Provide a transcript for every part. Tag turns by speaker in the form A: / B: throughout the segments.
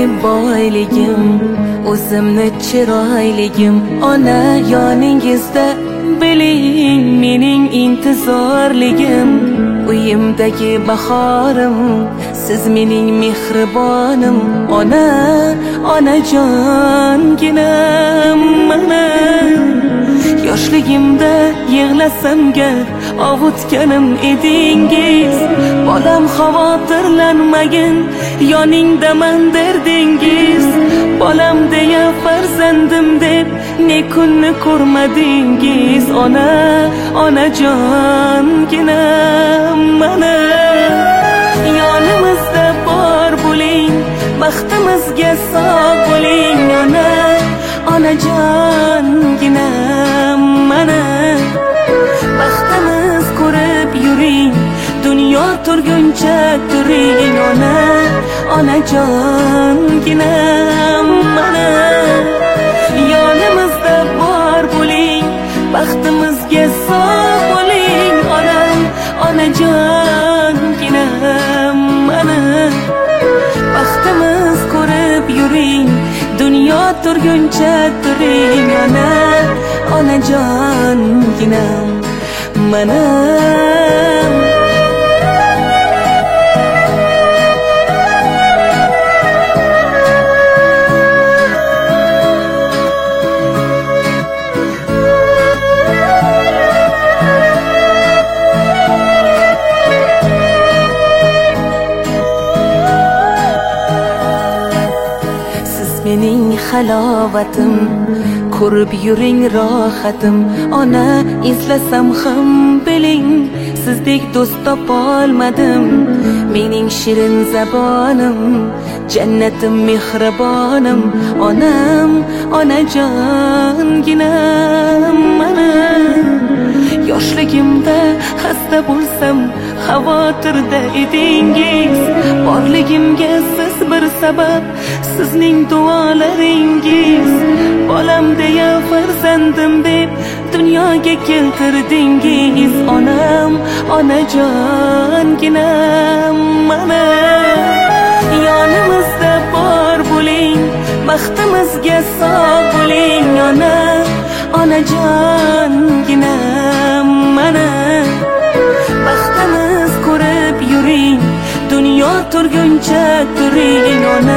A: boyligim, o'zimni chiroyligim. Ona yoningizda biling mening intizorligim. Uyimdagi bahorim, siz mening mehribonim. Ona, onajonginam mana. Yoshligimda yig'lasamga ovutganim edingiz. Bolam xavotirlanmagin, yoningdaman derdingiz. Bolam deya farzandim deb ne kunni ko'rmadingiz. Ona, onajonginam mana. Yonimizda bor bo'ling, baxtimizga sog' bo'ling. Ona, onajonginam mana. Baxtimiz ko'rib yuring, dunyo turguncha turing. Ona, onajonginam mana. Yonimizda bor bo'ling, baxtimizga sog' bo'ling. Onam, onajonginam mana. Baxtimiz ko'rib yuring, dunyo turguncha turing. Ona, onajonginam mana. Mening halovatim, ko'rib yuring rohatim. Ona, izlasam ham biling, sizdek do'st topolmadim. Mening shirin zabonim, jannatim mehribonim. Onam, onajonginam mana. Yoshligimda xasta bo'lsam xavotirda edingiz. Borligimga siz bir sabab, sizning duolaringiz. Bolam deya farzandim deb dunyoga keltirdingiz. Onam, onajonginam mana. Yonimizda bor bo'ling, baxtimizga sog' bo'ling. Ona, onajonginam mana. Baxtimiz ko'rib yuring, dunyo turguncha turing. Ona,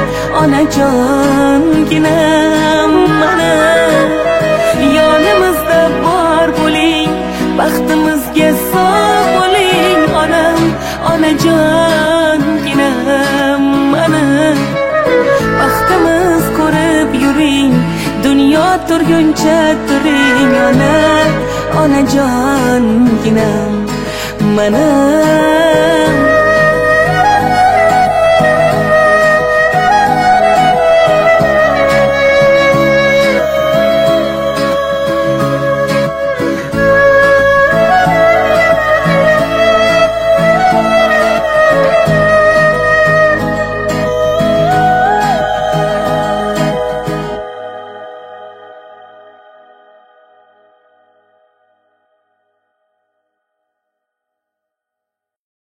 A: onajonginam mana. Yonimizda bor bo'ling, baxtimizga sog' bo'ling. Onam, onajonginam mana. Baxtimiz ko'rib yuring, dunyo turguncha turing. Ona, onajonginam mana.